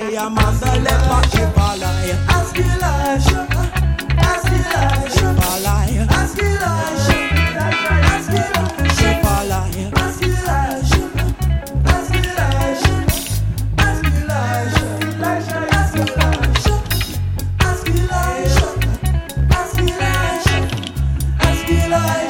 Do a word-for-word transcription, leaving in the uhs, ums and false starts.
Miriam and the leper, she fall I. Ask Elijah, ask Elijah, She fall I. ask Elijah, ask Elijah, She fall I. ask Elijah, ask Elijah, ask Elijah, Elijah, ask Elijah, ask Elijah, ask Elijah, ask Elijah.